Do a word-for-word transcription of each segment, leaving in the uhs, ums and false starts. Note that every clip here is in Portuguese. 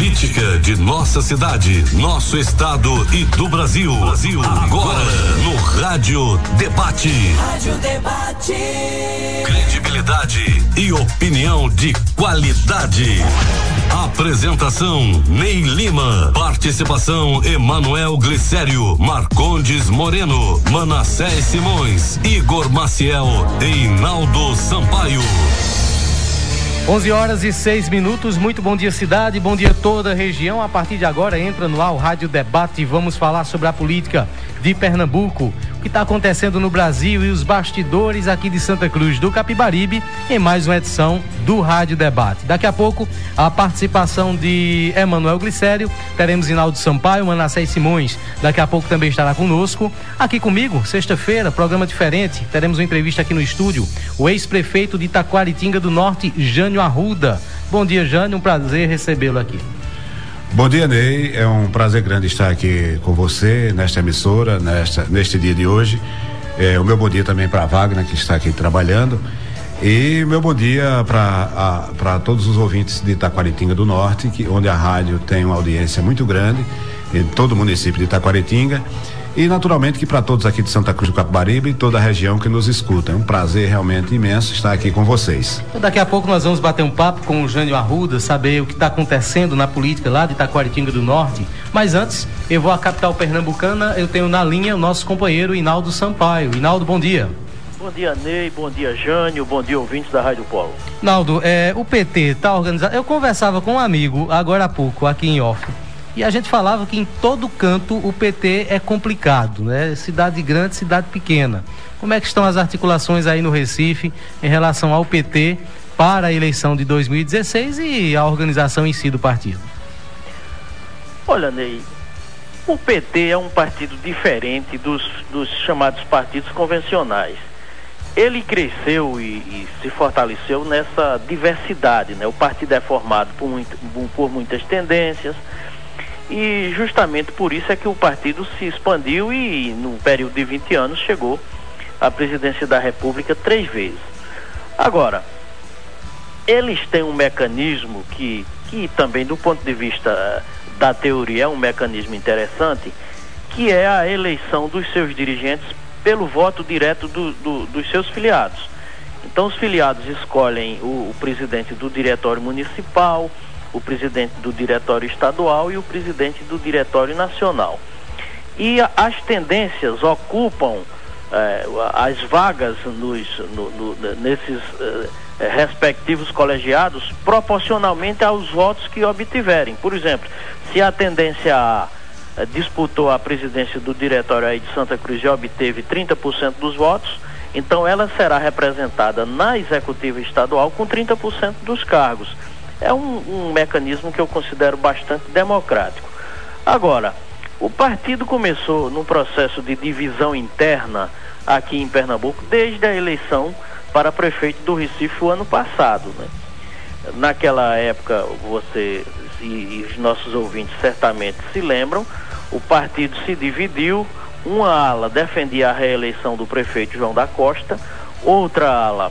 política de nossa cidade, nosso estado e do Brasil. Brasil. Agora no Rádio Debate. Rádio Debate. Credibilidade e opinião de qualidade. Apresentação Ney Lima. Participação Emanuel Glicério, Marcondes Moreno, Manassés Simões, Igor Maciel e Inaldo Sampaio. onze horas e seis minutos, muito bom dia cidade, bom dia toda a região. A partir de agora entra no ar o Rádio Debate e vamos falar sobre a política de Pernambuco, o que está acontecendo no Brasil e os bastidores aqui de Santa Cruz do Capibaribe em mais uma edição do Rádio Debate. Daqui a pouco a participação de Emanuel Glicério, teremos Inaldo Sampaio, Manassés Simões, daqui a pouco também estará conosco. Aqui comigo, sexta-feira, programa diferente, teremos uma entrevista aqui no estúdio, o ex-prefeito de Itaquaritinga do Norte, Jânio Arruda. Bom dia, Jânio, um prazer recebê-lo aqui. Bom dia, Ney, é um prazer grande estar aqui com você nesta emissora, nesta, neste dia de hoje. É, o meu bom dia também para a Wagner, que está aqui trabalhando, e meu bom dia para todos os ouvintes de Itaquaritinga do Norte, que, onde a rádio tem uma audiência muito grande em todo o município de Itaquaritinga, e naturalmente que para todos aqui de Santa Cruz do Capibaribe e toda a região que nos escuta. É um prazer realmente imenso estar aqui com vocês. Daqui a pouco nós vamos bater um papo com o Jânio Arruda, saber o que está acontecendo na política lá de Itaquaritinga do Norte. Mas antes, eu vou à capital pernambucana, eu tenho na linha o nosso companheiro Inaldo Sampaio. Inaldo, bom dia. Bom dia, Ney, bom dia, Jânio, bom dia, ouvintes da Rádio Polo. Inaldo, é, o P T está organizado. Eu conversava com um amigo agora há pouco, aqui em off. E a gente falava que em todo canto o P T é complicado, né? Cidade grande, cidade pequena. Como é que estão as articulações aí no Recife em relação ao P T para a eleição de dois mil e dezesseis e a organização em si do partido? Olha, Ney, o P T é um partido diferente dos, dos chamados partidos convencionais. Ele cresceu e, e se fortaleceu nessa diversidade, né? O partido é formado por, muito, por muitas tendências, e justamente por isso é que o partido se expandiu e no período de vinte anos chegou à presidência da República três vezes. Agora, eles têm um mecanismo que, que também do ponto de vista da teoria é um mecanismo interessante, que é a eleição dos seus dirigentes pelo voto direto do, do, dos seus filiados. Então os filiados escolhem o, o presidente do diretório municipal, o presidente do diretório estadual e o presidente do diretório nacional. E a, as tendências ocupam eh, as vagas nos, no, no, nesses eh, respectivos colegiados proporcionalmente aos votos que obtiverem. Por exemplo, se a tendência A eh, disputou a presidência do diretório aí de Santa Cruz e obteve trinta por cento dos votos, então ela será representada na executiva estadual com trinta por cento dos cargos. É um, um mecanismo que eu considero bastante democrático. Agora, o partido começou num processo de divisão interna aqui em Pernambuco desde a eleição para prefeito do Recife o ano passado, né? Naquela época, você e, e os nossos ouvintes certamente se lembram, o partido se dividiu, uma ala defendia a reeleição do prefeito João da Costa, outra ala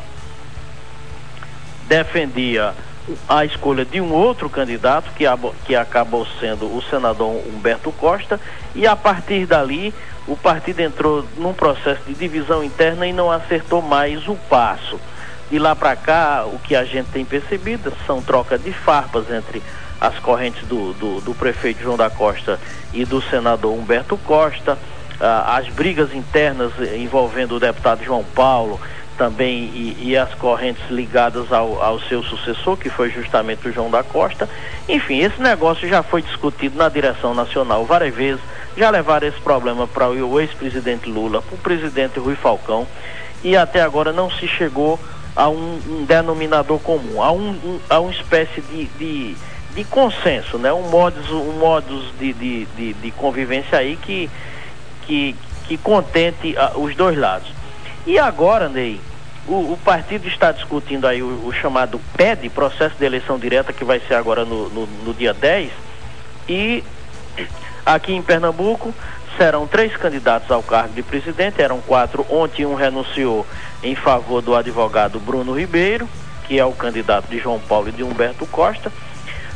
defendia a escolha de um outro candidato que, que acabou sendo o senador Humberto Costa, e a partir dali o partido entrou num processo de divisão interna e não acertou mais o passo. De lá para cá, o que a gente tem percebido são trocas de farpas entre as correntes do, do, do prefeito João da Costa e do senador Humberto Costa, ah, as brigas internas envolvendo o deputado João Paulo também e, e as correntes ligadas ao, ao seu sucessor, que foi justamente o João da Costa. Enfim, esse negócio já foi discutido na direção nacional várias vezes, já levaram esse problema para o ex-presidente Lula, para o presidente Rui Falcão, e até agora não se chegou a um, um denominador comum, a, um, um, a uma espécie de, de, de consenso, né? um modus, um modus de, de, de, de convivência aí que, que, que contente uh, os dois lados. E agora, Ney, o, o partido está discutindo aí o, o chamado P E D, processo de eleição direta, que vai ser agora no, no, no dia dez, e aqui em Pernambuco serão três candidatos ao cargo de presidente, eram quatro, ontem um renunciou em favor do advogado Bruno Ribeiro, que é o candidato de João Paulo e de Humberto Costa.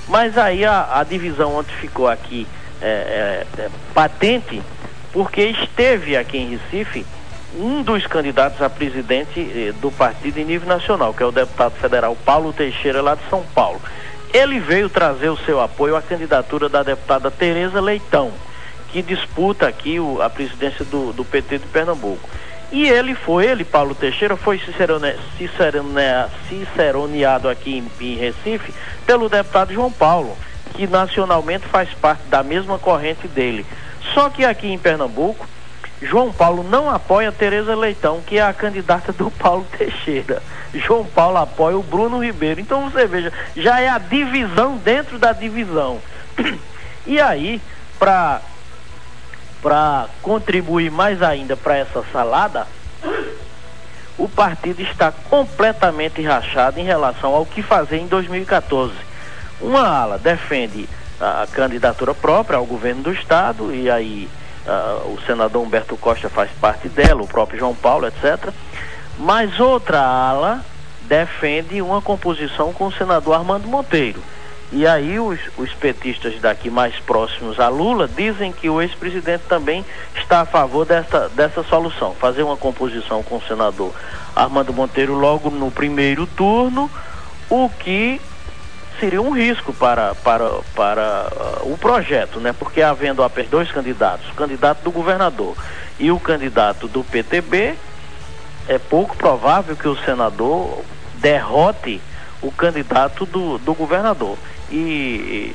Mas aí a, a divisão ontem ficou aqui é, é, é, patente, porque esteve aqui em Recife um dos candidatos a presidente eh, do partido em nível nacional, que é o deputado federal Paulo Teixeira, lá de São Paulo. Ele veio trazer o seu apoio à candidatura da deputada Tereza Leitão, que disputa aqui o, a presidência do, do P T de Pernambuco. E ele foi, ele, Paulo Teixeira, foi cicerone, cicerone, ciceroneado aqui em, em Recife pelo deputado João Paulo, que nacionalmente faz parte da mesma corrente dele. Só que aqui em Pernambuco, João Paulo não apoia Tereza Leitão, que é a candidata do Paulo Teixeira. João Paulo apoia o Bruno Ribeiro. Então você veja, já é a divisão dentro da divisão. E aí, para para contribuir mais ainda para essa salada, o partido está completamente rachado em relação ao que fazer em dois mil e quatorze. Uma ala defende a candidatura própria ao governo do estado, e aí uh, o senador Humberto Costa faz parte dela, o próprio João Paulo, etcétera. Mas outra ala defende uma composição com o senador Armando Monteiro. E aí os, os petistas daqui mais próximos a Lula dizem que o ex-presidente também está a favor dessa, dessa solução, fazer uma composição com o senador Armando Monteiro logo no primeiro turno, o que seria um risco para, para, para uh, o projeto, né? Porque havendo apenas dois candidatos, o candidato do governador e o candidato do P T B, é pouco provável que o senador derrote o candidato do, do governador. E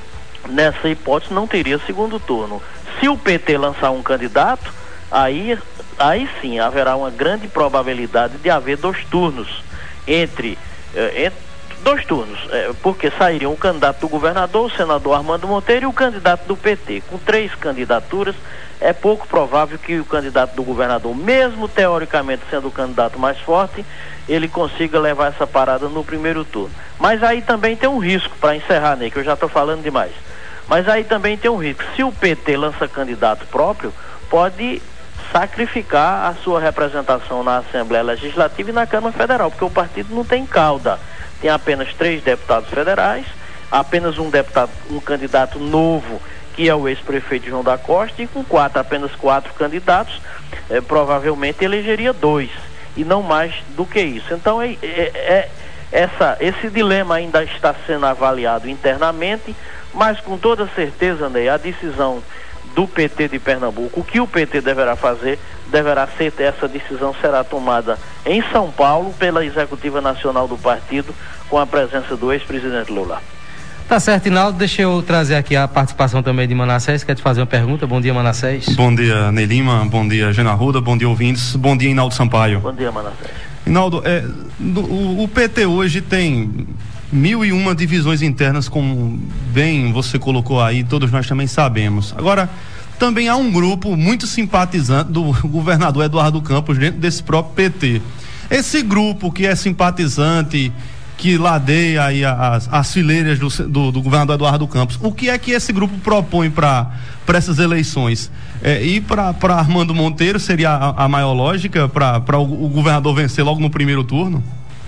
nessa hipótese não teria segundo turno. Se o P T lançar um candidato, aí, aí sim haverá uma grande probabilidade de haver dois turnos entre, eh, entre dois turnos, eh, porque sairiam o candidato do governador, o senador Armando Monteiro, e o candidato do P T. Com três candidaturas, é pouco provável que o candidato do governador, mesmo teoricamente sendo o candidato mais forte, ele consiga levar essa parada no primeiro turno. Mas aí também tem um risco, para encerrar, Ney, que eu já estou falando demais. Mas aí também tem um risco. Se o P T lança candidato próprio, pode sacrificar a sua representação na Assembleia Legislativa e na Câmara Federal, porque o partido não tem cauda. Tem apenas três deputados federais, apenas um deputado, um candidato novo, que é o ex-prefeito João da Costa, e com quatro, apenas quatro candidatos, eh, provavelmente elegeria dois, e não mais do que isso. Então é, é, é essa, esse dilema ainda está sendo avaliado internamente, mas com toda certeza, Ney, a decisão do P T de Pernambuco, o que o P T deverá fazer, deverá ser, essa decisão será tomada em São Paulo pela Executiva Nacional do partido, com a presença do ex-presidente Lula. Tá certo, Inaldo, deixa eu trazer aqui a participação também de Manassés, quer te fazer uma pergunta. Bom dia, Manassés. Bom dia, Ney Lima, bom dia, Gena Arruda, bom dia, ouvintes, bom dia, Inaldo Sampaio. Bom dia, Manassés. Inaldo, é, do, o, o P T hoje tem mil e uma divisões internas, como bem você colocou aí, todos nós também sabemos. Agora, também há um grupo muito simpatizante do governador Eduardo Campos dentro desse próprio P T. Esse grupo que é simpatizante, que ladeia aí as, as fileiras do, do, do governador Eduardo Campos, o que é que esse grupo propõe para essas eleições? É, e para Armando Monteiro seria a, a maior lógica para o, o governador vencer logo no primeiro turno?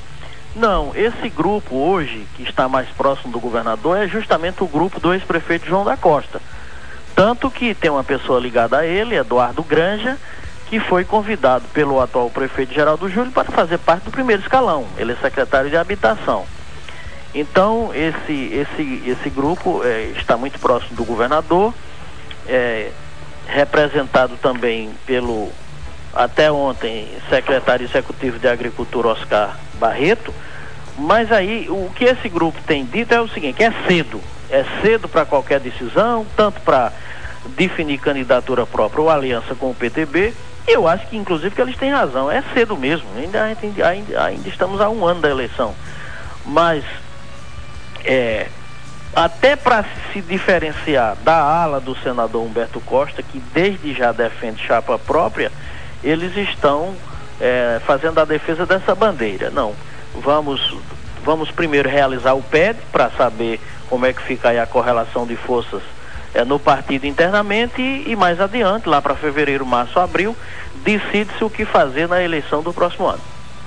Não, esse grupo hoje, que está mais próximo do governador, é justamente o grupo do ex-prefeito João da Costa. Tanto que tem uma pessoa ligada a ele, Eduardo Granja, que foi convidado pelo atual prefeito Geraldo Júlio para fazer parte do primeiro escalão. Ele é secretário de Habitação. Então, esse, esse, esse grupo é, está muito próximo do governador, é, representado também pelo, até ontem, secretário executivo de Agricultura, Oscar Barreto. Mas aí, o que esse grupo tem dito é o seguinte, que é cedo. É cedo para qualquer decisão, tanto para definir candidatura própria ou aliança com o P T B. Eu acho que, inclusive, que eles têm razão. É cedo mesmo. Ainda, ainda, ainda estamos a um ano da eleição. Mas, é, até para se diferenciar da ala do senador Humberto Costa, que desde já defende chapa própria, eles estão é, fazendo a defesa dessa bandeira. Não, vamos, vamos primeiro realizar o P E D para saber como é que fica aí a correlação de forças é, no partido internamente e, e mais adiante, lá para fevereiro, março, abril, decide-se o que fazer na eleição do próximo ano.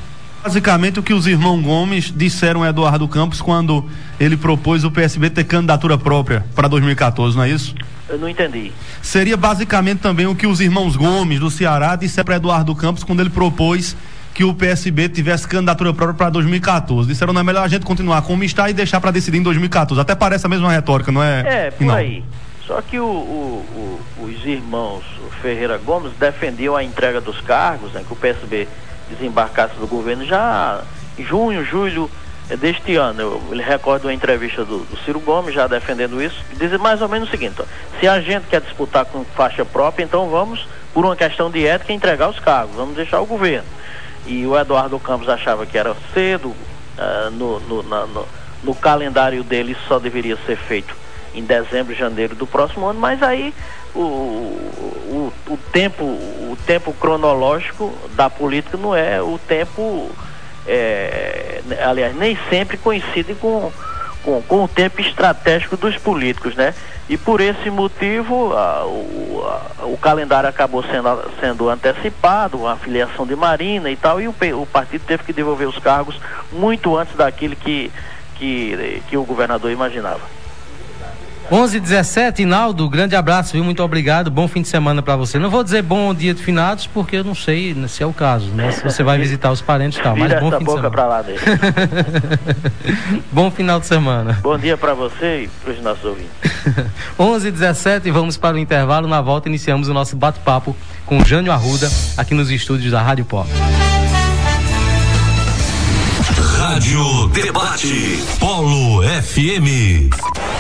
basicamente o que os irmãos Gomes disseram a Eduardo Campos quando ele propôs o P S B ter candidatura própria para dois mil e quatorze, não é isso? Eu não entendi. Seria basicamente também o que os irmãos Gomes do Ceará disseram para Eduardo Campos quando ele propôs que o P S B tivesse candidatura própria para dois mil e quatorze. Disseram, não é melhor a gente continuar como está e deixar para decidir em dois mil e quatorze. Até parece a mesma retórica, não é? É, por não. aí. Só que o, o, o, os irmãos Ferreira Gomes defendiam a entrega dos cargos, né, que o P S B desembarcasse do governo já em junho, julho deste ano. Eu, eu recordo uma entrevista do, do Ciro Gomes já defendendo isso, dizendo mais ou menos o seguinte: ó, se a gente quer disputar com faixa própria, então vamos, por uma questão de ética, entregar os cargos, vamos deixar o governo. E o Eduardo Campos achava que era cedo, uh, no, no, na, no, no calendário dele isso só deveria ser feito em dezembro, janeiro do próximo ano, mas aí o, o, o tempo o tempo cronológico da política não é o tempo, é, aliás, nem sempre coincide com, com, com o tempo estratégico dos políticos, né? E por esse motivo a, o, a, o calendário acabou sendo, sendo antecipado, a filiação de Marina e tal, e o, o partido teve que devolver os cargos muito antes daquilo que, que, que o governador imaginava. onze e dezessete, Inaldo, grande abraço, viu? Muito obrigado, bom fim de semana para você. Não vou dizer bom dia de finados, porque eu não sei se é o caso, né? Se você vai visitar os parentes e tal, mas bom fim de semana. Pra lá dele. Bom final de semana. Bom dia para você e para os nossos ouvintes. onze e dezessete, vamos para o intervalo. Na volta iniciamos o nosso bate-papo com Jânio Arruda, aqui nos estúdios da Rádio Pop. Rádio Debate, Polo F M.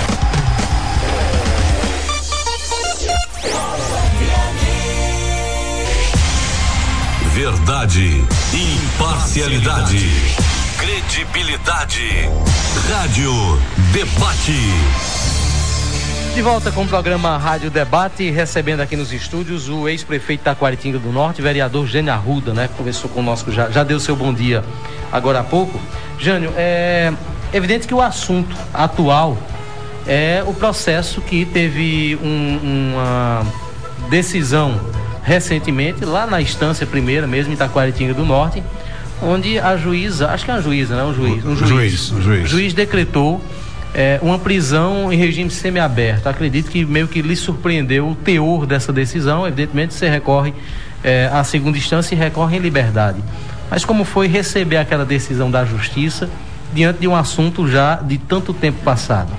Verdade, imparcialidade, credibilidade. Rádio Debate. De volta com o programa Rádio Debate, recebendo aqui nos estúdios o ex-prefeito de Taquaritinga do Norte, vereador Jânio Arruda, né? Conversou conosco, já, já deu seu bom dia agora há pouco. Jânio, é evidente que o assunto atual é o processo que teve um, uma decisão recentemente, lá na instância primeira mesmo, em Taquaritinga do Norte, onde a juíza, acho que é uma juíza, né? Um juiz. Um juiz, juiz, um juiz. juiz decretou é, uma prisão em regime semiaberto. Acredito que meio que lhe surpreendeu o teor dessa decisão. Evidentemente, você recorre é, à segunda instância e recorre em liberdade. Mas como foi receber aquela decisão da justiça diante de um assunto já de tanto tempo passado?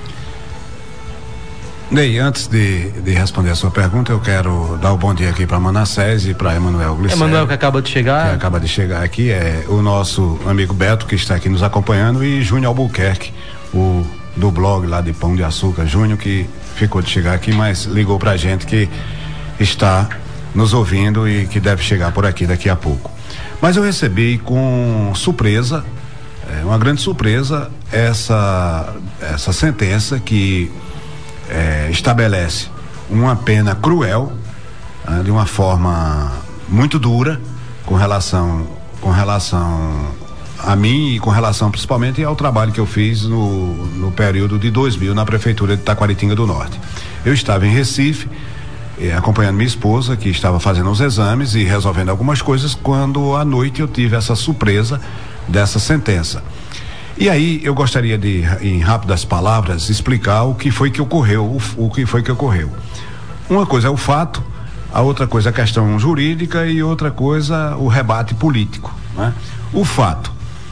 Ney, antes de, de responder a sua pergunta, eu quero dar o bom dia aqui para Manassés e para Emanuel Glicério. Emanuel, que acaba de chegar. Que acaba de chegar aqui, é o nosso amigo Beto, que está aqui nos acompanhando, e Júnior Albuquerque, o do blog lá de Pão de Açúcar. Júnior, que ficou de chegar aqui, mas ligou pra gente que está nos ouvindo e que deve chegar por aqui daqui a pouco. Mas eu recebi com surpresa, é, uma grande surpresa, essa, essa sentença que É, estabelece uma pena cruel, né, de uma forma muito dura com relação com relação a mim e com relação principalmente ao trabalho que eu fiz no, no período de dois mil na prefeitura de Taquaritinga do Norte. Eu estava em Recife eh, acompanhando minha esposa, que estava fazendo os exames e resolvendo algumas coisas, quando à noite eu tive essa surpresa dessa sentença. E aí eu gostaria de, em rápidas palavras, explicar o que foi que ocorreu, o, o que foi que ocorreu. Uma coisa é o fato, a outra coisa é a questão jurídica e outra coisa o rebate político, né? O fato: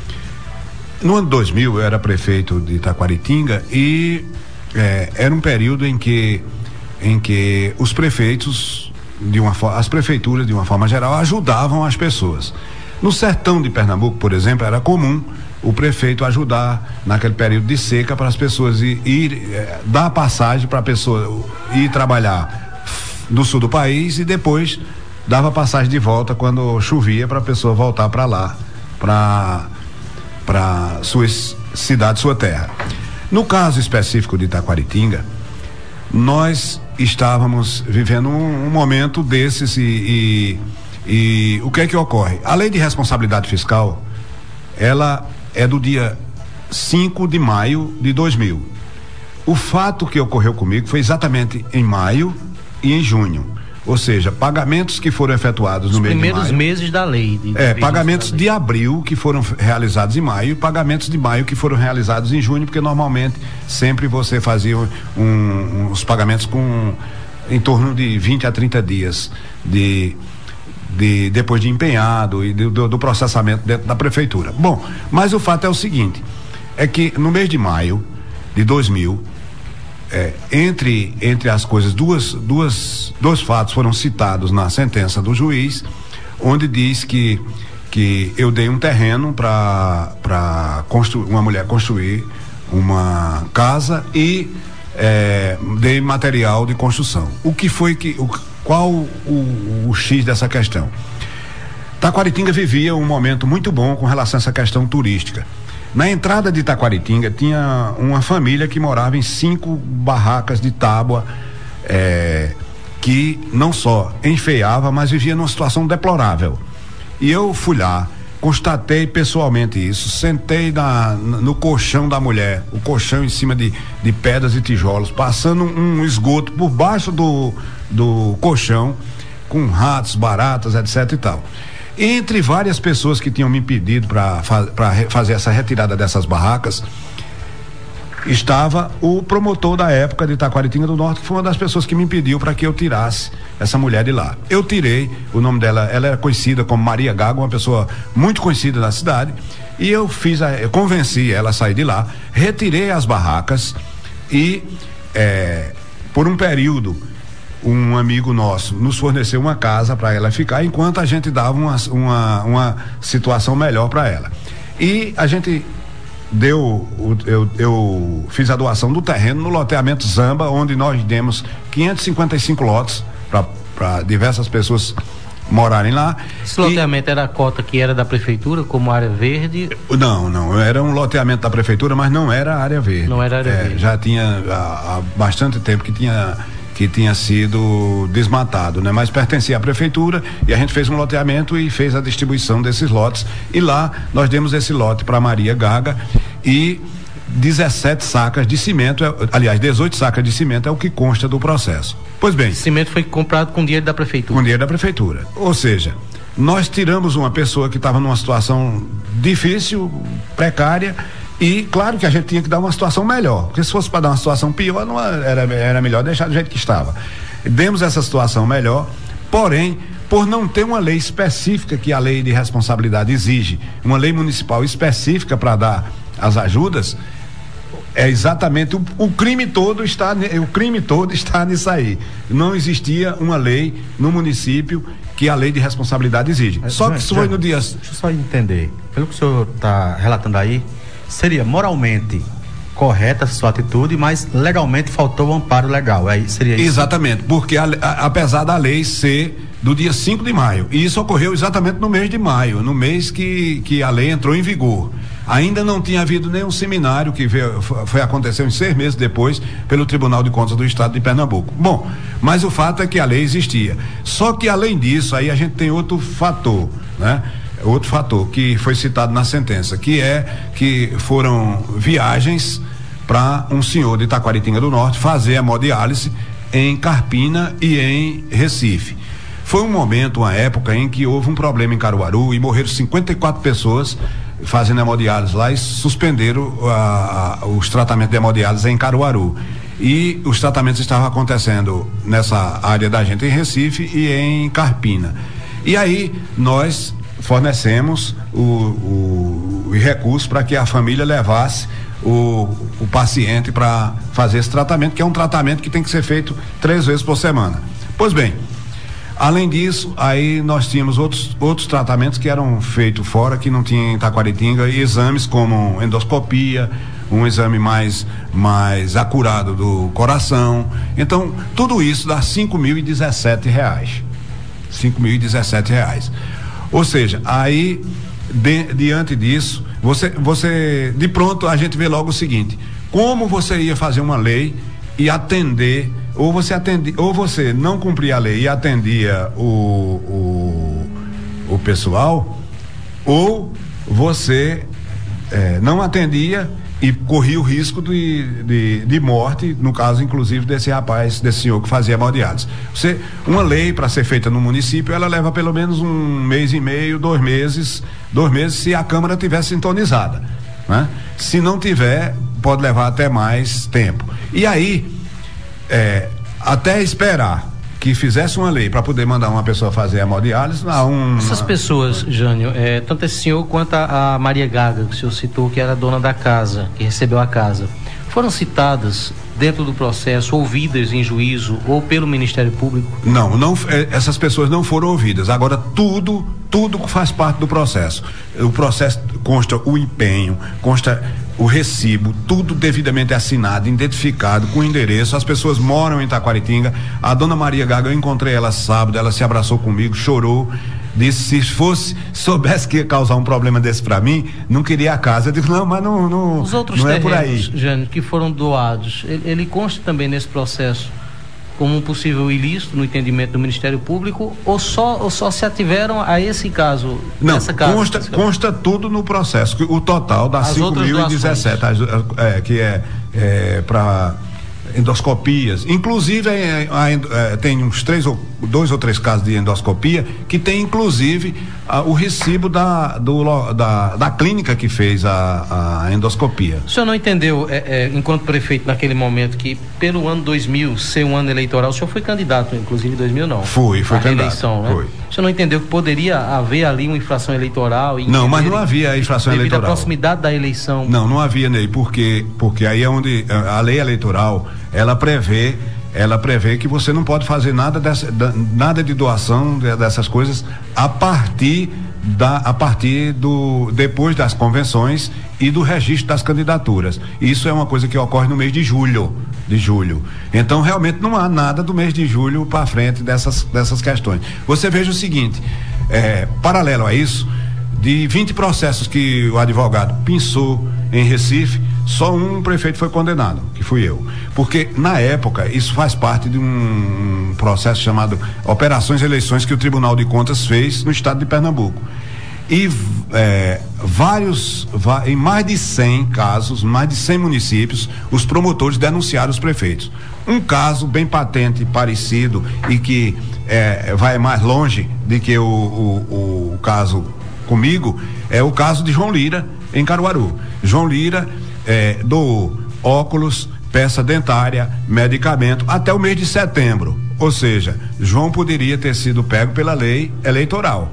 no ano dois mil eu era prefeito de Taquaritinga e é, era um período em que em que os prefeitos de uma as prefeituras de uma forma geral ajudavam as pessoas. No sertão de Pernambuco, por exemplo, era comum o prefeito ajudar naquele período de seca para as pessoas ir, ir eh, dar passagem para a pessoa ir trabalhar no sul do país e depois dava passagem de volta quando chovia para a pessoa voltar para lá, para para sua cidade, sua terra. No caso específico de Taquaritinga, nós estávamos vivendo um, um momento desses e, e, e o que é que ocorre? A lei de responsabilidade fiscal, ela é do dia cinco de maio de dois mil. O fato que ocorreu comigo foi exatamente em maio e em junho. ou seja, pagamentos que foram efetuados no mês de maio. Os primeiros meses da lei. De, é, pagamentos de abril que foram realizados em maio e pagamentos de maio que foram realizados em junho, porque normalmente sempre você fazia um, um, os pagamentos com em torno de vinte a trinta dias de, de depois de empenhado e do, do processamento dentro da prefeitura. Bom, mas o fato é o seguinte, é que no mês de maio de dois mil, É, entre, entre as coisas, duas, duas, dois fatos foram citados na sentença do juiz, onde diz que, que eu dei um terreno para construir, uma mulher construir uma casa e é, dei material de construção. O que foi que, o, qual o, o X dessa questão? Taquaritinga vivia um momento muito bom com relação a essa questão turística. Na entrada de Taquaritinga tinha uma família que morava em cinco barracas de tábua, é, que não só enfeiava, mas vivia numa situação deplorável. E eu fui lá, constatei pessoalmente isso, sentei na, no colchão da mulher, o colchão em cima de, de pedras e tijolos, passando um, um esgoto por baixo do, do colchão, com ratos, baratas, etc e tal. Entre várias pessoas que tinham me pedido para fa fazer essa retirada dessas barracas, estava o promotor da época de Taquaritinga do Norte, que foi uma das pessoas que me pediu para que eu tirasse essa mulher de lá. Eu tirei, o nome dela, ela era conhecida como Maria Gago, uma pessoa muito conhecida na cidade, e eu fiz, a, eu convenci ela a sair de lá, retirei as barracas e é, por um período um amigo nosso nos forneceu uma casa para ela ficar, enquanto a gente dava uma, uma, uma situação melhor para ela. E a gente deu, eu, eu fiz a doação do terreno no loteamento Zamba, onde nós demos quinhentos e cinquenta e cinco lotes para diversas pessoas morarem lá. Esse loteamento e, era a cota que era da prefeitura, como área verde? Não, não, era um loteamento da prefeitura, mas não era área verde. Não era área é, verde. Já tinha há, há bastante tempo que tinha que tinha sido desmatado, né? Mas pertencia à prefeitura e a gente fez um loteamento e fez a distribuição desses lotes, e lá nós demos esse lote para Maria Gaga e dezessete sacas de cimento, aliás, dezoito sacas de cimento é o que consta do processo. Pois bem. O cimento foi comprado com dinheiro da prefeitura. Com dinheiro da prefeitura. Ou seja, nós tiramos uma pessoa que estava numa situação difícil, precária, e claro que a gente tinha que dar uma situação melhor, porque se fosse para dar uma situação pior, não era, era melhor deixar do jeito que estava. Demos essa situação melhor, porém, por não ter uma lei específica que a lei de responsabilidade exige, uma lei municipal específica para dar as ajudas, é exatamente o, o crime todo está o crime todo está nisso aí. Não existia uma lei no município que a lei de responsabilidade exige. É, só que isso foi no dia. Deixa eu só entender. Pelo que o senhor está relatando aí, seria moralmente correta a sua atitude, mas legalmente faltou o amparo legal. É, seria isso? Exatamente, porque a, a, apesar da lei ser do dia cinco de maio, e isso ocorreu exatamente no mês de maio, no mês que, que a lei entrou em vigor. Ainda não tinha havido nenhum seminário que veio, foi aconteceu em seis meses depois pelo Tribunal de Contas do Estado de Pernambuco. Bom, mas o fato é que a lei existia. Só que além disso, aí a gente tem outro fator, né? Outro fator que foi citado na sentença, que é que foram viagens para um senhor de Taquaritinga do Norte fazer hemodiálise em Carpina e em Recife. Foi um momento, uma época em que houve um problema em Caruaru e morreram cinquenta e quatro pessoas fazendo hemodiálise lá e suspenderam a, a, os tratamentos de hemodiálise em Caruaru. E os tratamentos estavam acontecendo nessa área da gente em Recife e em Carpina. E aí nós fornecemos o, o, o recurso para que a família levasse o, o paciente para fazer esse tratamento, que é um tratamento que tem que ser feito três vezes por semana. Pois bem, além disso, aí nós tínhamos outros, outros tratamentos que eram feitos fora, que não tinha em Taquaritinga, e exames como endoscopia, um exame mais, mais acurado do coração. Então, tudo isso dá cinco mil e dezessete reais. cinco mil e dezessete reais. Ou seja, aí, de, diante disso, você, você, de pronto, a gente vê logo o seguinte: como você ia fazer uma lei e atender, ou você atendia, ou você não cumpria a lei e atendia o, o, o pessoal, ou você é, não atendia e corria o risco de, de, de morte, no caso inclusive desse rapaz, desse senhor que fazia hemodiálise. Você, uma lei para ser feita no município, ela leva pelo menos um mês e meio, dois meses, dois meses se a Câmara tiver sintonizada, né? Se não tiver, pode levar até mais tempo. E aí, é, até esperar que fizesse uma lei para poder mandar uma pessoa fazer a hemodiálise, há um... Essas pessoas, Jânio, é, tanto esse senhor quanto a, a Maria Gaga, que o senhor citou, que era dona da casa, que recebeu a casa, foram citadas dentro do processo, ouvidas em juízo ou pelo Ministério Público? Não, não, essas pessoas não foram ouvidas. Agora tudo, tudo faz parte do processo. O processo consta o empenho, consta o recibo, tudo devidamente assinado, identificado, com endereço. As pessoas moram em Taquaritinga. A dona Maria Gaga, eu encontrei ela sábado, ela se abraçou comigo, chorou, disse se fosse, soubesse que ia causar um problema desse para mim, não queria a casa. Eu disse, não, mas não, não, Os outros não é por aí. Jânio, que foram doados, ele, ele consta também nesse processo como um possível ilícito no entendimento do Ministério Público, ou só, ou só se ativeram a esse caso? Não, essa casa, consta, consta tudo no processo, o total das cinco mil e dezessete, é, que é, é para endoscopias, inclusive é, é, tem uns três ou dois ou três casos de endoscopia que tem inclusive a, o recibo da, do, da, da clínica que fez a, a endoscopia. O senhor não entendeu, é, é, enquanto prefeito naquele momento, que pelo ano dois mil ser um ano eleitoral, o senhor foi candidato, inclusive em dois mil não? Fui, fui candidato. Eleição, né? Foi. O senhor não entendeu que poderia haver ali uma infração eleitoral? E não, mas não havia infração devido eleitoral. Devido à proximidade da eleição? Não, não havia, Ney, porque, porque aí é onde a lei eleitoral, ela prevê ela prevê que você não pode fazer nada dessa, da, nada de doação de, dessas coisas a partir da a partir do depois das convenções e do registro das candidaturas. Isso é uma coisa que ocorre no mês de julho, de julho. Então realmente não há nada do mês de julho para frente dessas dessas questões. Você veja o seguinte, é, paralelo a isso, de vinte processos que o advogado pensou em Recife, só um prefeito foi condenado, que fui eu. Porque, na época, isso faz parte de um processo chamado Operações e Eleições que o Tribunal de Contas fez no estado de Pernambuco. E é, vários, em mais de cem casos, mais de cem municípios, os promotores denunciaram os prefeitos. Um caso bem patente, parecido, e que é, vai mais longe do que o, o, o caso comigo, é o caso de João Lira, em Caruaru. João Lira é, doou óculos, peça dentária, medicamento até o mês de setembro. Ou seja, João poderia ter sido pego pela lei eleitoral.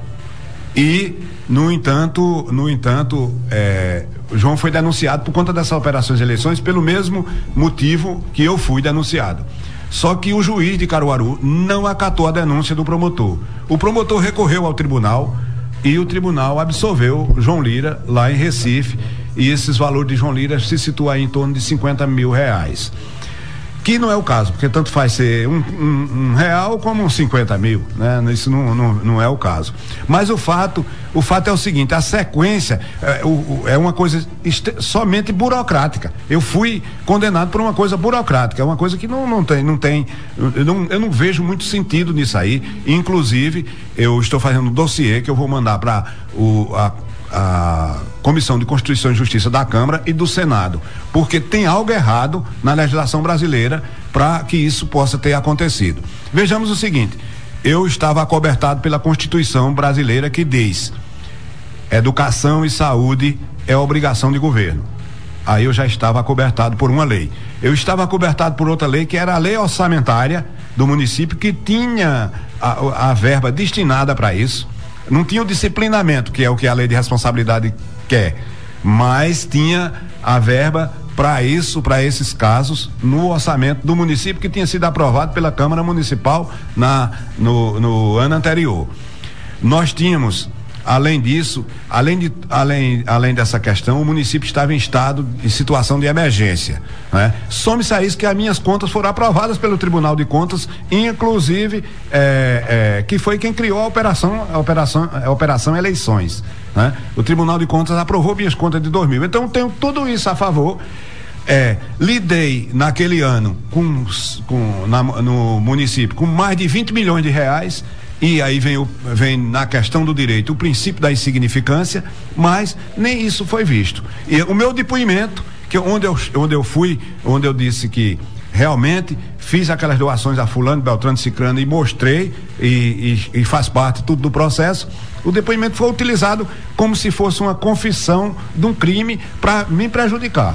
E, no entanto, no entanto, é, João foi denunciado por conta dessas operações de eleições pelo mesmo motivo que eu fui denunciado. Só que o juiz de Caruaru não acatou a denúncia do promotor. O promotor recorreu ao tribunal e o tribunal absolveu João Lira lá em Recife, e esses valores de João Lira se situam aí em torno de cinquenta mil reais. Que não é o caso, porque tanto faz ser um, um, um real como uns cinquenta mil, né? Isso não, não, não é o caso. Mas o fato, o fato é o seguinte, a sequência é, o, é uma coisa este, somente burocrática. Eu fui condenado por uma coisa burocrática, é uma coisa que não, não tem, não tem, eu não, eu não vejo muito sentido nisso aí. Inclusive, eu estou fazendo um dossiê que eu vou mandar para o a, a Comissão de Constituição e Justiça da Câmara e do Senado, porque tem algo errado na legislação brasileira para que isso possa ter acontecido. Vejamos o seguinte, eu estava acobertado pela Constituição brasileira, que diz: educação e saúde é obrigação de governo. Aí eu já estava acobertado por uma lei. Eu estava acobertado por outra lei, que era a lei orçamentária do município, que tinha a, a verba destinada para isso. Não tinha o disciplinamento, que é o que a lei de responsabilidade quer, mas tinha a verba para isso, para esses casos, no orçamento do município, que tinha sido aprovado pela Câmara Municipal na, no, no ano anterior. Nós tínhamos, além disso, além, de, além, além dessa questão, o município estava em estado, em situação de emergência, né? Some-se a isso que as minhas contas foram aprovadas pelo Tribunal de Contas, inclusive é, é, que foi quem criou a operação, a operação, a operação eleições, né? O Tribunal de Contas aprovou minhas contas de dois mil. Então tenho tudo isso a favor. É, lidei naquele ano com, com, na, no município com mais de vinte milhões de reais. E aí vem, o, vem na questão do direito o princípio da insignificância, mas nem isso foi visto. E o meu depoimento, que onde eu, onde eu fui, onde eu disse que realmente fiz aquelas doações a fulano, beltrano, cicrano e mostrei e, e, e faz parte tudo do processo, o depoimento foi utilizado como se fosse uma confissão de um crime para me prejudicar.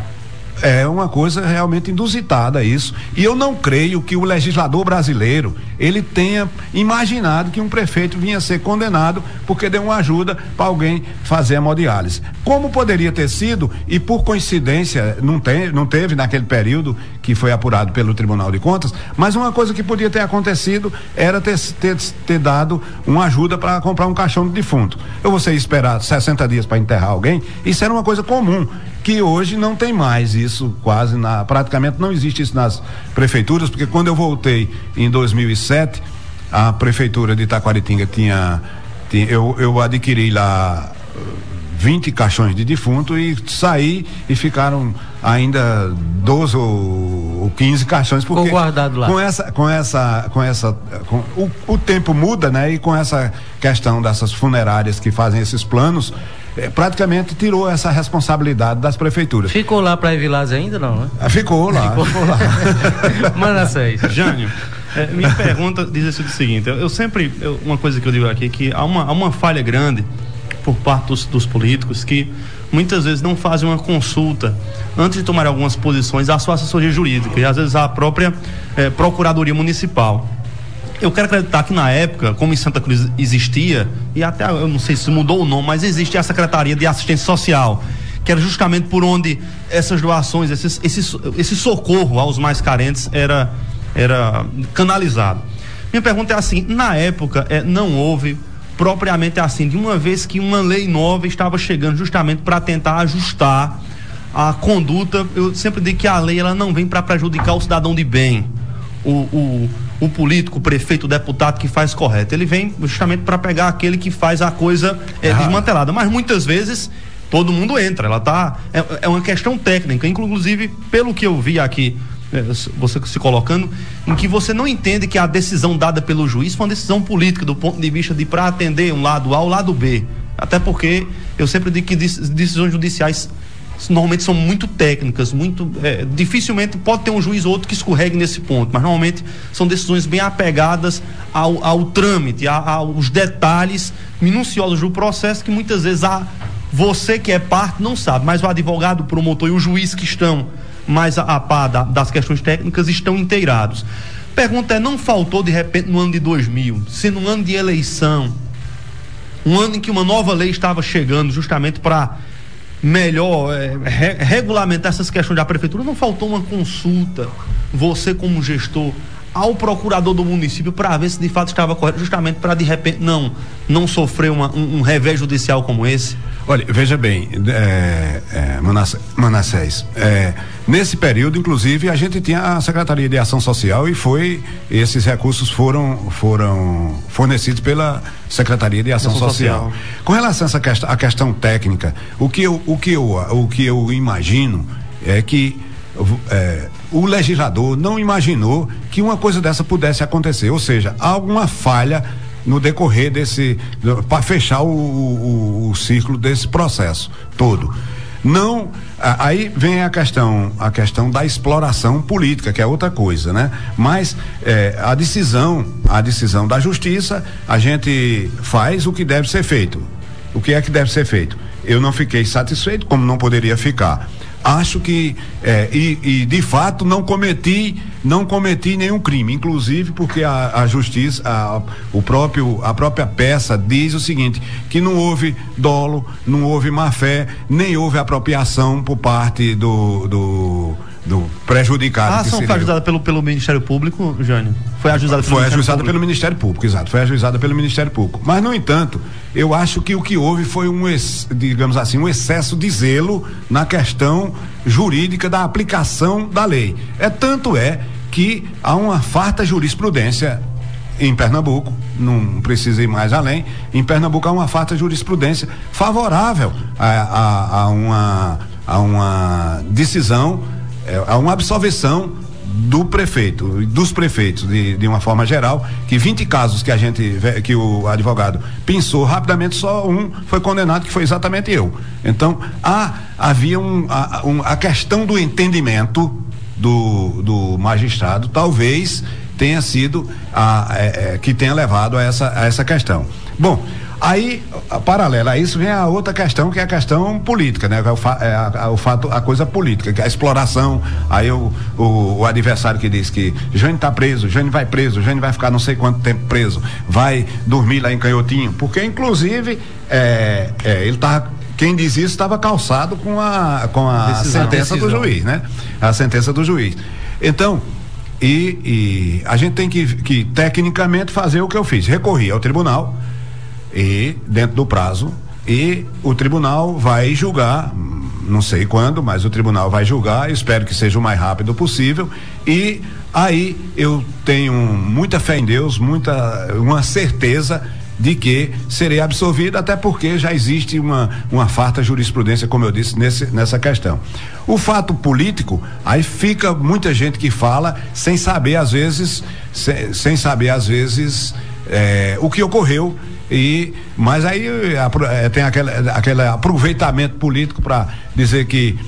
É uma coisa realmente inusitada isso, e eu não creio que o legislador brasileiro ele tenha imaginado que um prefeito vinha ser condenado porque deu uma ajuda para alguém fazer hemodiálise. Como poderia ter sido, e por coincidência não, tem, não teve naquele período que foi apurado pelo Tribunal de Contas, mas uma coisa que podia ter acontecido era ter, ter, ter dado uma ajuda para comprar um caixão de defunto. Eu vou esperar sessenta dias para enterrar alguém, isso era uma coisa comum, que hoje não tem mais isso, quase, na, praticamente não existe isso nas prefeituras, porque quando eu voltei em dois mil e sete, a prefeitura de Taquaritinga tinha, tinha eu, eu adquiri lá vinte caixões de defunto e saí e ficaram ainda doze ou quinze caixões, porque ficou guardado lá. com essa com essa com essa com, o, o tempo muda, né? E com essa questão dessas funerárias que fazem esses planos, é, praticamente tirou essa responsabilidade das prefeituras. Ficou lá para Evilás ainda não, né? Ficou lá. Ficou lá. Manassés. Jânio, é, minha pergunta diz o seguinte, eu, eu sempre, eu, uma coisa que eu digo aqui, que há uma, há uma falha grande por parte dos, dos políticos que muitas vezes não fazem uma consulta antes de tomar algumas posições à sua assessoria jurídica e às vezes à própria eh, Procuradoria Municipal. Eu quero acreditar que na época, como em Santa Cruz existia, e até eu não sei se mudou ou não, mas existe a Secretaria de Assistência Social, que era justamente por onde essas doações, esse, esse, esse socorro aos mais carentes era, era canalizado. Minha pergunta é assim, na época eh, não houve propriamente assim, de uma vez que uma lei nova estava chegando justamente para tentar ajustar a conduta. Eu sempre digo que a lei ela não vem para prejudicar o cidadão de bem, o, o, o político, o prefeito, o deputado que faz correto, ele vem justamente para pegar aquele que faz a coisa é, desmantelada, mas muitas vezes todo mundo entra, ela tá, é, é uma questão técnica, inclusive pelo que eu vi aqui, você se colocando, em que você não entende que a decisão dada pelo juiz foi uma decisão política do ponto de vista de para atender um lado A ou lado B, até porque eu sempre digo que decisões judiciais normalmente são muito técnicas, muito é, dificilmente pode ter um juiz ou outro que escorregue nesse ponto, mas normalmente são decisões bem apegadas ao, ao trâmite, a, aos detalhes minuciosos do processo que muitas vezes a, você que é parte não sabe, mas o advogado, o promotor e o juiz que estão mais a, a par da, das questões técnicas estão inteirados. Pergunta é, não faltou de repente no ano de dois mil, sendo um ano de eleição, um ano em que uma nova lei estava chegando justamente para melhor é, re, regulamentar essas questões da prefeitura, não faltou uma consulta, você como gestor, ao procurador do município para ver se de fato estava correto, justamente para de repente não, não sofrer uma, um, um revés judicial como esse? Olha, veja bem, é, é, Manassés, é, nesse período, inclusive, a gente tinha a Secretaria de Ação Social e foi, esses recursos foram, foram fornecidos pela Secretaria de Ação, Ação Social. Social. Com relação a essa questão, a questão técnica, o que eu, o que eu, o que eu imagino é que é, o legislador não imaginou que uma coisa dessa pudesse acontecer, ou seja, há alguma falha no decorrer desse, para fechar o, o, o círculo desse processo todo. Não, aí vem a questão, a questão da exploração política, que é outra coisa, né? Mas é, a decisão, a decisão da justiça, a gente faz o que deve ser feito. O que é que deve ser feito? Eu não fiquei satisfeito, como não poderia ficar. Acho que é, e, e de fato não cometi não cometi nenhum crime, inclusive porque a, a justiça a, o próprio a própria peça diz o seguinte, que não houve dolo, não houve má fé, nem houve apropriação por parte do do, do prejudicado. A ação foi ajuizada pelo, pelo Ministério Público, Jânio? Foi ajuizada pelo, foi ajuizada pelo Ministério Público, exato, foi ajuizada pelo Ministério Público, mas no entanto eu acho que o que houve foi um, digamos assim, um excesso de zelo na questão jurídica da aplicação da lei. É tanto é que há uma farta jurisprudência em Pernambuco, não precisa ir mais além, em Pernambuco há uma farta jurisprudência favorável a, a, a, uma, a uma decisão, a uma absolvição do prefeito, dos prefeitos, de, de uma forma geral, que vinte casos que a gente, que o advogado pensou rapidamente, só um foi condenado, que foi exatamente eu. Então, há, havia um, a, um, a questão do entendimento do, do magistrado, talvez tenha sido a, é, é, que tenha levado a essa, a essa questão. Bom, aí, paralela a isso, vem a outra questão, que é a questão política, né? É o, fa, é a, a, o fato, a coisa política, que é a exploração. Aí o, o, o adversário que diz que Jânio tá preso, Jânio vai preso, Jânio vai ficar não sei quanto tempo preso, vai dormir lá em Canhotinho, porque inclusive é, é, ele tá, quem diz isso estava calçado com a, com a decisão, sentença decisão. do juiz, né? A sentença do juiz. Então, e, e a gente tem que, que tecnicamente fazer o que eu fiz, recorri ao tribunal, e dentro do prazo, e o tribunal vai julgar, não sei quando, mas o tribunal vai julgar, espero que seja o mais rápido possível, e aí eu tenho muita fé em Deus, muita, uma certeza de que serei absolvido, até porque já existe uma, uma farta jurisprudência, como eu disse, nesse, nessa questão. O fato político, aí fica muita gente que fala sem saber às vezes, sem, sem saber às vezes é, o que ocorreu. E, mas aí é, tem aquele, aquele aproveitamento político para dizer que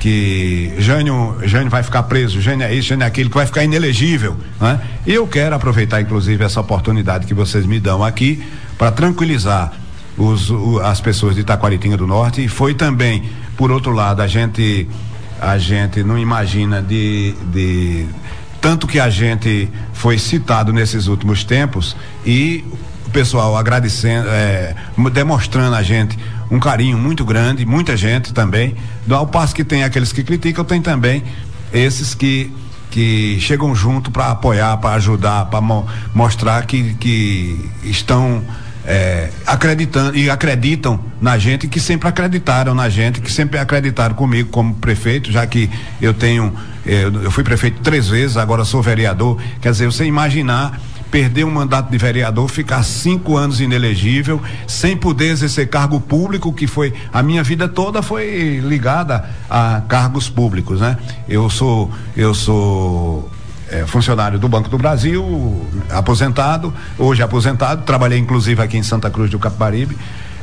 que Jânio, Jânio vai ficar preso, Jânio é isso, Jânio é aquilo, que vai ficar inelegível, né? E eu quero aproveitar inclusive essa oportunidade que vocês me dão aqui para tranquilizar os, o, as pessoas de Itaquaritinga do Norte. E foi também, por outro lado, a gente a gente não imagina de, de tanto que a gente foi citado nesses últimos tempos, e o pessoal agradecendo, é, demonstrando a gente um carinho muito grande, muita gente também, ao passo que tem aqueles que criticam, tem também esses que que chegam junto para apoiar, para ajudar, para mo mostrar que, que estão é, acreditando e acreditam na gente, que sempre acreditaram na gente, que sempre acreditaram comigo como prefeito, já que eu tenho, eu, eu fui prefeito três vezes, agora sou vereador. Quer dizer, você imaginar perder um mandato de vereador, ficar cinco anos inelegível, sem poder exercer cargo público, que foi, a minha vida toda foi ligada a cargos públicos, né? Eu sou, eu sou é, funcionário do Banco do Brasil, aposentado, hoje aposentado, trabalhei inclusive aqui em Santa Cruz do Capibaribe,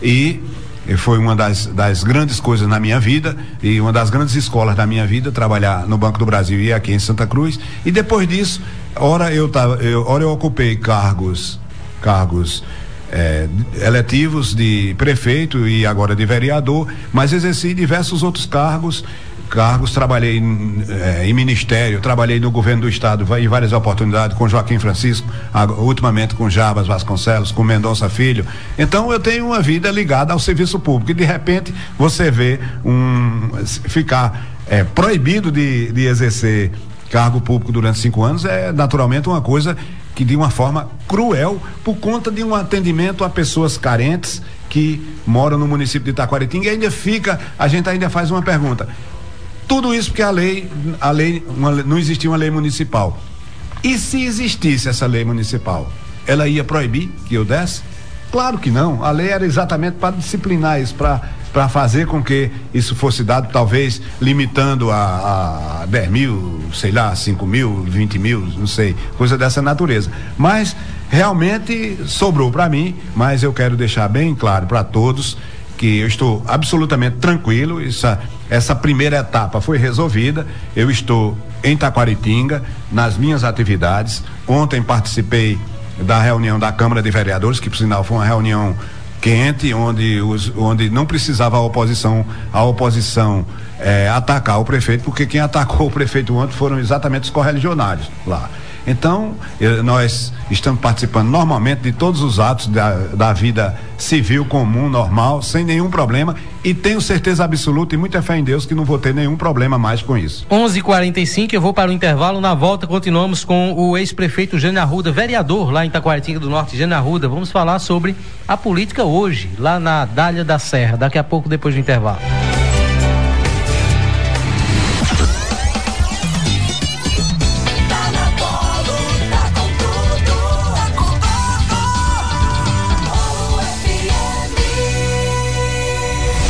e foi uma das, das grandes coisas na minha vida e uma das grandes escolas da minha vida, trabalhar no Banco do Brasil e aqui em Santa Cruz. E depois disso, ora eu tava, eu, ora eu ocupei cargos, cargos é, eletivos de prefeito e agora de vereador, mas exerci diversos outros cargos. Cargos, trabalhei em, eh, em ministério, trabalhei no governo do estado em várias oportunidades, com Joaquim Francisco, agora, ultimamente com Jabas Vasconcelos, com Mendonça Filho. Então eu tenho uma vida ligada ao serviço público, e de repente você vê um ficar eh, proibido de, de exercer cargo público durante cinco anos é naturalmente uma coisa que de uma forma cruel, por conta de um atendimento a pessoas carentes que moram no município de Itaquaritinga. E ainda fica, a gente ainda faz uma pergunta. Tudo isso porque a lei, a lei uma, não existia uma lei municipal. E se existisse essa lei municipal, ela ia proibir que eu desse? Claro que não. A lei era exatamente para disciplinar isso, para para fazer com que isso fosse dado, talvez limitando a, a dez mil, sei lá, cinco mil, vinte mil, não sei, coisa dessa natureza. Mas realmente sobrou para mim, mas eu quero deixar bem claro para todos que eu estou absolutamente tranquilo. Essa, essa primeira etapa foi resolvida. Eu estou em Itaquaritinga, nas minhas atividades. Ontem participei da reunião da Câmara de Vereadores, que por sinal foi uma reunião quente, onde, os, onde não precisava a oposição, a oposição eh, atacar o prefeito, porque quem atacou o prefeito ontem foram exatamente os correligionários lá. Então, eh, nós estamos participando normalmente de todos os atos da, da vida civil comum, normal, sem nenhum problema, e tenho certeza absoluta e muita fé em Deus que não vou ter nenhum problema mais com isso. onze e quarenta e cinco, eu vou para o intervalo. Na volta continuamos com o ex-prefeito Jânio Arruda, vereador lá em Itaquaritinga do Norte. Jânio Arruda, vamos falar sobre a política hoje, lá na Dália da Serra, daqui a pouco, depois do intervalo.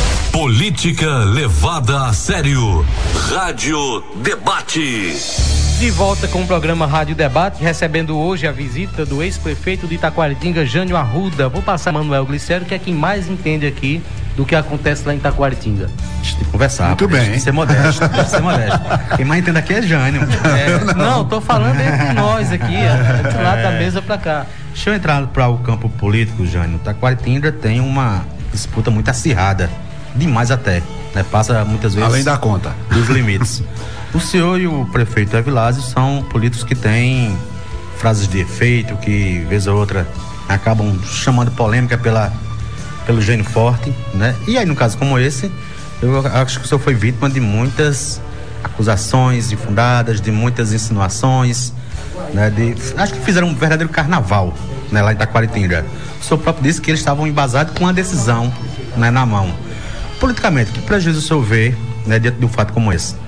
Política levada a sério. Rádio Debate. De volta com o programa Rádio Debate, recebendo hoje a visita do ex-prefeito de Itaquaritinga, Jânio Arruda. Vou passar a Manuel Glicério, que é quem mais entende aqui do que acontece lá em Itaquaritinga. Deixa eu conversar. Muito bem. Deixa eu ser modesto. Deixa eu ser modesto. Quem mais entende aqui é Jânio. É, não, tô falando entre nós aqui, de lá da mesa pra cá. Deixa eu entrar para o campo político, Jânio. Itaquaritinga tem uma disputa muito acirrada, demais até, né? Passa muitas vezes além da conta dos limites. O senhor e o prefeito Evilásio são políticos que têm frases de efeito, que vez ou outra acabam chamando polêmica pela, pelo gênio forte, né? E aí, no caso como esse, eu acho que o senhor foi vítima de muitas acusações infundadas, de muitas insinuações, né? De, acho que fizeram um verdadeiro carnaval, né, lá em Itaquaritinga. O senhor próprio disse que eles estavam embasados com a decisão, né, na mão. Politicamente, que prejuízo o senhor vê, né, diante de um fato como esse?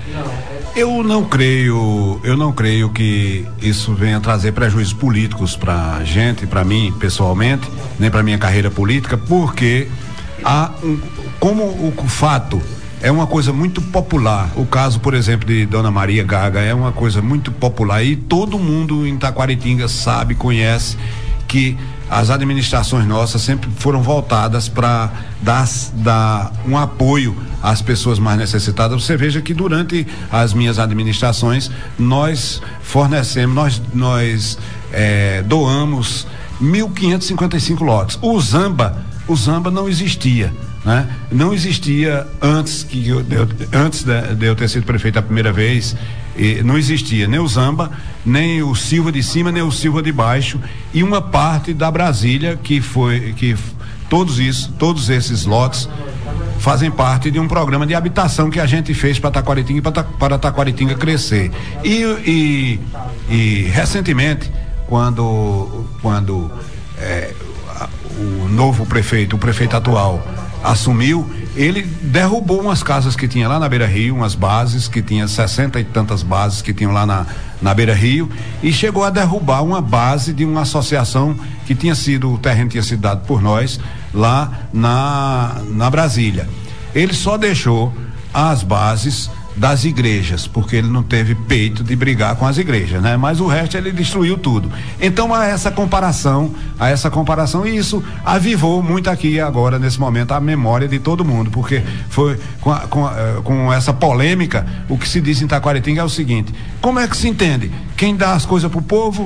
Eu não creio, eu não creio que isso venha trazer prejuízos políticos para a gente, para mim pessoalmente, nem para minha carreira política, porque há um, como o, o fato é uma coisa muito popular. O caso, por exemplo, de Dona Maria Gaga é uma coisa muito popular e todo mundo em Itaquaritinga sabe, conhece que as administrações nossas sempre foram voltadas para dar, dar um apoio às pessoas mais necessitadas. Você veja que durante as minhas administrações nós fornecemos, nós, nós é, doamos mil quinhentos e cinquenta e cinco lotes. O Zamba, o Zamba não existia, né? Não existia antes que eu, eu, antes de, de eu ter sido prefeito a primeira vez. E não existia nem o Zamba, nem o Silva de cima, nem o Silva de baixo, e uma parte da Brasília que foi, que todos isso, todos esses lotes fazem parte de um programa de habitação que a gente fez para Itaquaritinga, para, para Itaquaritinga crescer. E, e, e recentemente, quando, quando é, o novo prefeito, o prefeito atual, assumiu, ele derrubou umas casas que tinha lá na Beira Rio, umas bases que tinha sessenta e tantas bases que tinham lá na, na Beira Rio, e chegou a derrubar uma base de uma associação que tinha sido, o terreno tinha sido dado por nós lá na, na Brasília. Ele só deixou as bases das igrejas, porque ele não teve peito de brigar com as igrejas, né? Mas o resto ele destruiu tudo. Então a essa comparação, a essa comparação, e isso avivou muito aqui agora, nesse momento, a memória de todo mundo, porque foi com, a, com, a, com essa polêmica, o que se diz em Itaquaritinga é o seguinte: como é que se entende? Quem dá as coisas pro povo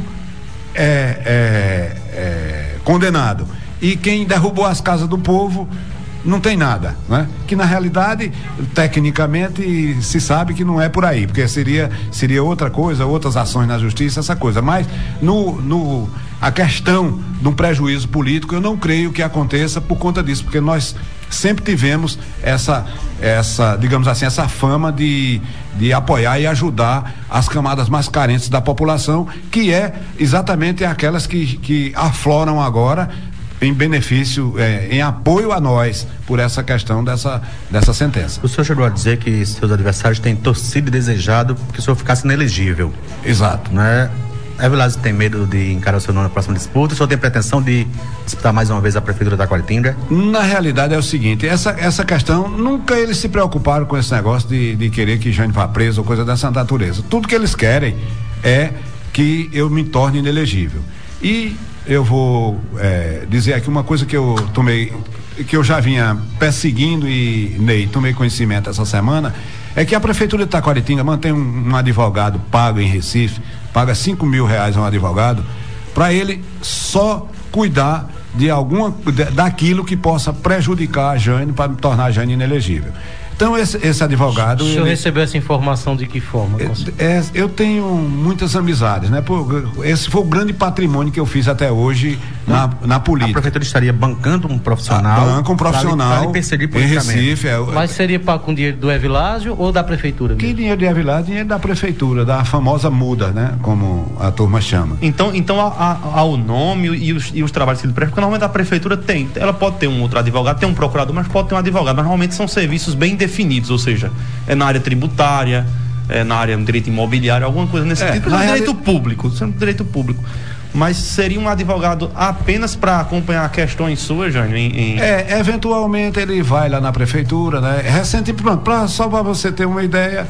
é, é, é condenado, e quem derrubou as casas do povo não tem nada, né? Que na realidade, tecnicamente, se sabe que não é por aí, porque seria, seria outra coisa, outras ações na justiça, essa coisa, mas no, no, a questão de um prejuízo político, eu não creio que aconteça por conta disso, porque nós sempre tivemos essa, essa, digamos assim, essa fama de, de apoiar e ajudar as camadas mais carentes da população, que é exatamente aquelas que, que afloram agora em benefício, eh, em apoio a nós por essa questão dessa, dessa sentença. O senhor chegou a dizer que seus adversários têm torcido e desejado que o senhor ficasse inelegível. Exato. Né? Evilásio tem medo de encarar o seu nome na próxima disputa? O senhor tem pretensão de disputar mais uma vez a prefeitura da Itaquaritinga? Na realidade é o seguinte, essa, essa questão, nunca eles se preocuparam com esse negócio de, de querer que Jânio vá preso ou coisa dessa natureza. Tudo que eles querem é que eu me torne inelegível. E eu vou é, dizer aqui uma coisa que eu tomei, que eu já vinha perseguindo e, Ney, tomei conhecimento essa semana, é que a prefeitura de Itaquaritinga mantém um, um advogado pago em Recife, paga cinco mil reais a um advogado, para ele só cuidar de alguma, de, daquilo que possa prejudicar a Jane, para tornar a Jane inelegível. Então esse, esse advogado... O senhor ele, recebeu essa informação de que forma? É, é, eu tenho muitas amizades, né? Por, esse foi o grande patrimônio que eu fiz até hoje na, na política. A prefeitura estaria bancando um profissional? Banca um profissional para perseguir em Recife. É, Mas seria para com dinheiro do Evilásio ou da prefeitura? Que mesmo? dinheiro de Evilásio? Dinheiro da prefeitura, da famosa muda, né? Como a turma chama. Então, então ao nome e os, e os trabalhos que ele presta, porque normalmente a prefeitura tem, ela pode ter um outro advogado, tem um procurador, mas pode ter um advogado, mas normalmente são serviços bem definidos, ou seja, é na área tributária, é na área do direito imobiliário, alguma coisa nesse é, sentido, é direito reali... público, direito público. Mas seria um advogado apenas para acompanhar questões suas, Jânio? Em, em... É, eventualmente ele vai lá na prefeitura, né? Recente, pronto, pra, só para você ter uma ideia,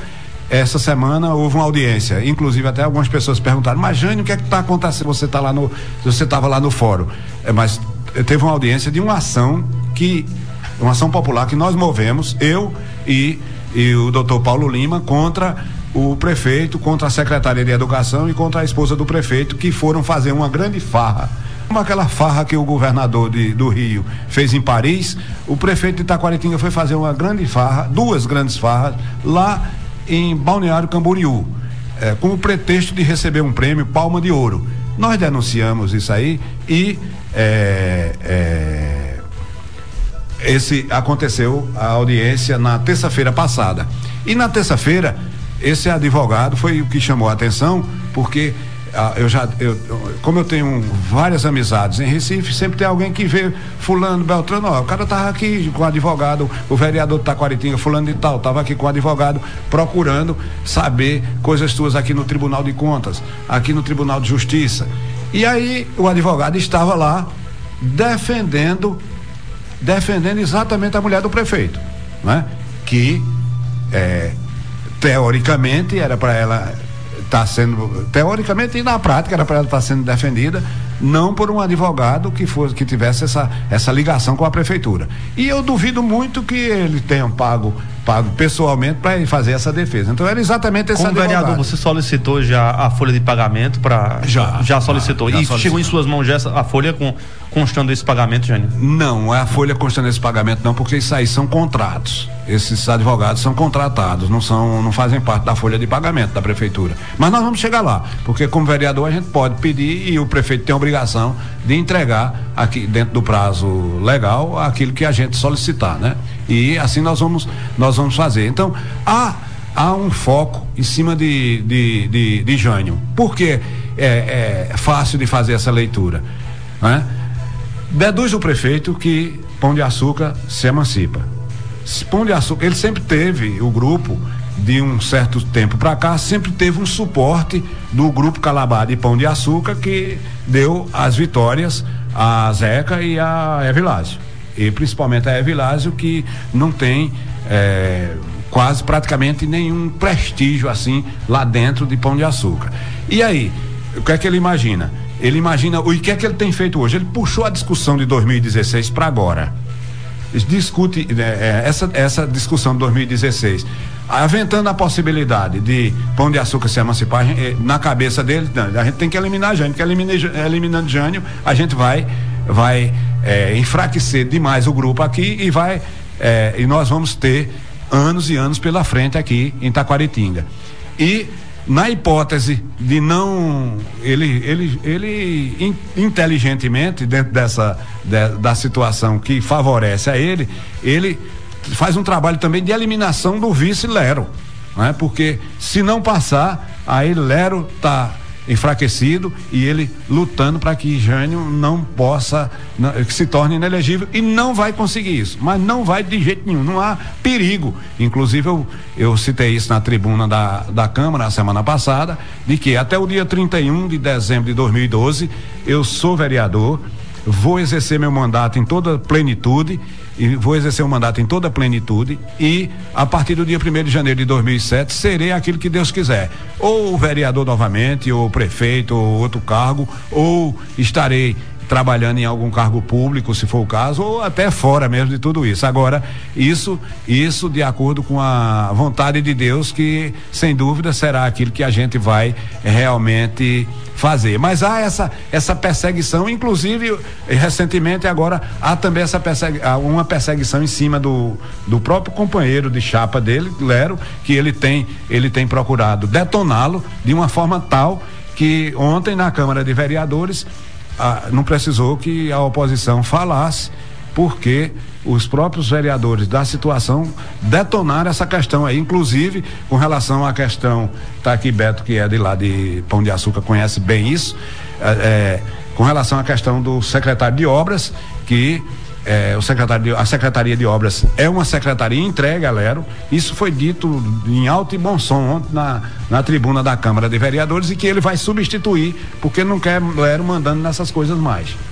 essa semana houve uma audiência, inclusive até algumas pessoas perguntaram, mas Jânio, o que é que está acontecendo? Você está lá no, você estava lá no fórum, é, mas teve uma audiência de uma ação que, uma ação popular que nós movemos, eu e, e o doutor Paulo Lima, contra o prefeito, contra a secretária de Educação e contra a esposa do prefeito, que foram fazer uma grande farra. Como aquela farra que o governador de, do Rio fez em Paris, o prefeito de Itaquaritinga foi fazer uma grande farra, duas grandes farras, lá em Balneário Camboriú, é, com o pretexto de receber um prêmio Palma de Ouro. Nós denunciamos isso aí e é, é, esse aconteceu a audiência na terça-feira passada. E na terça-feira, esse advogado foi o que chamou a atenção, porque Ah, eu já, eu, como eu tenho várias amizades em Recife, sempre tem alguém que vê fulano, Beltrano, ó, o cara tava aqui com o advogado, o vereador de Taquaritinga, fulano de tal, tava aqui com o advogado procurando saber coisas tuas aqui no Tribunal de Contas, aqui no Tribunal de Justiça. E aí o advogado estava lá defendendo, defendendo exatamente a mulher do prefeito, né? Que é, teoricamente era para ela está sendo, teoricamente e na prática, era para ela estar sendo defendida, não por um advogado que fosse, que tivesse essa, essa ligação com a prefeitura. E eu duvido muito que ele tenha pago, pago pessoalmente para fazer essa defesa. Então era exatamente esse Como advogado. vereador, você solicitou já a folha de pagamento para já, já solicitou. Já, já e solicitou. Chegou em suas mãos já essa, a folha com constando esse pagamento, Jânio? Não, é a folha constando esse pagamento não, porque isso aí são contratos. Esses advogados são contratados, não são, não fazem parte da folha de pagamento da prefeitura. Mas nós vamos chegar lá, porque como vereador a gente pode pedir e o prefeito tem a obrigação de entregar aqui dentro do prazo legal aquilo que a gente solicitar, né? E assim nós vamos nós vamos fazer. Então, há há um foco em cima de de, de, de Jânio. Por que é, é fácil de fazer essa leitura, né? Deduz o prefeito que Pão de Açúcar se emancipa. Pão de Açúcar, ele sempre teve, o grupo, de um certo tempo para cá, sempre teve um suporte do grupo Calabá de Pão de Açúcar, que deu as vitórias a Zeca e a Evilásio. E principalmente a Evilásio, que não tem é, quase praticamente nenhum prestígio assim lá dentro de Pão de Açúcar. E aí, o que é que ele imagina? Ele imagina o que é que ele tem feito hoje. Ele puxou a discussão de dois mil e dezesseis para agora. Discute é, essa, essa discussão de dois mil e dezesseis, aventando a possibilidade de Pão de Açúcar se emancipar. Na cabeça dele, não, a gente tem que eliminar Jânio, porque eliminando, eliminando Jânio, a gente vai, vai é, enfraquecer demais o grupo aqui e vai é, e nós vamos ter anos e anos pela frente aqui em Taquaritinga. E na hipótese de não, ele, ele, ele in, inteligentemente, dentro dessa, de, da situação que favorece a ele, ele faz um trabalho também de eliminação do vice Lero, né? Porque se não passar, aí Lero tá enfraquecido e ele lutando para que Jânio não possa, não, que se torne inelegível, e não vai conseguir isso, mas não vai de jeito nenhum, não há perigo. Inclusive eu, eu citei isso na tribuna da, da Câmara na semana passada, de que até o dia trinta e um de dezembro de dois mil e doze eu sou vereador, vou exercer meu mandato em toda plenitude e vou exercer o mandato em toda plenitude e a partir do dia primeiro de janeiro de dois mil e sete serei aquilo que Deus quiser, ou vereador novamente, ou prefeito, ou outro cargo, ou estarei trabalhando em algum cargo público, se for o caso, ou até fora mesmo de tudo isso. Agora, isso, isso de acordo com a vontade de Deus, que sem dúvida será aquilo que a gente vai realmente fazer. Mas há essa, essa perseguição, inclusive recentemente agora há também essa persegui, uma perseguição em cima do, do próprio companheiro de chapa dele, Lero, que ele tem, ele tem procurado detoná-lo de uma forma tal que ontem na Câmara de Vereadores Ah, não precisou que a oposição falasse, porque os próprios vereadores da situação detonaram essa questão aí, inclusive com relação à questão, tá aqui Beto, que é de lá de Pão de Açúcar, conhece bem isso, é, é, com relação à questão do secretário de obras, que É, o secretário de, a Secretaria de Obras é uma secretaria entregue a Lero. Isso foi dito em alto e bom som ontem na, na tribuna da Câmara de Vereadores, e que ele vai substituir, porque não quer Lero mandando nessas coisas mais.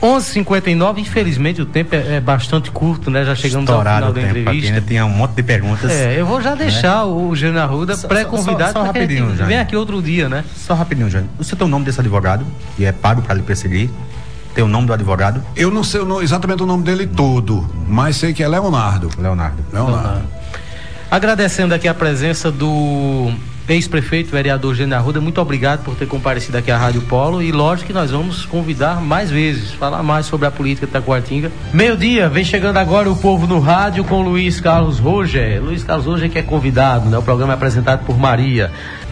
onze e cinquenta e nove, infelizmente o tempo é, é bastante curto, né? Já chegamos Estourado ao final da tempo, entrevista. Ainda tem um monte de perguntas. É, eu vou já deixar né? o Jânio Arruda Só- pré-convidado só- só para que a gente rapidinho, Jânio. venha aqui outro dia, né? Só rapidinho, Jânio. Você tem o nome desse advogado, que é pago para lhe perseguir? Tem o nome do advogado? Eu não sei o no- exatamente o nome dele todo, mas sei que é Leonardo. Leonardo. Leonardo. Agradecendo aqui a presença do ex-prefeito, vereador Jânio Arruda, muito obrigado por ter comparecido aqui à Rádio Polo e lógico que nós vamos convidar mais vezes, falar mais sobre a política de Taquaritinga. Meio-dia, vem chegando agora o Povo no Rádio com Luiz Carlos Roger. Luiz Carlos Roger que é convidado, né? O programa é apresentado por Maria.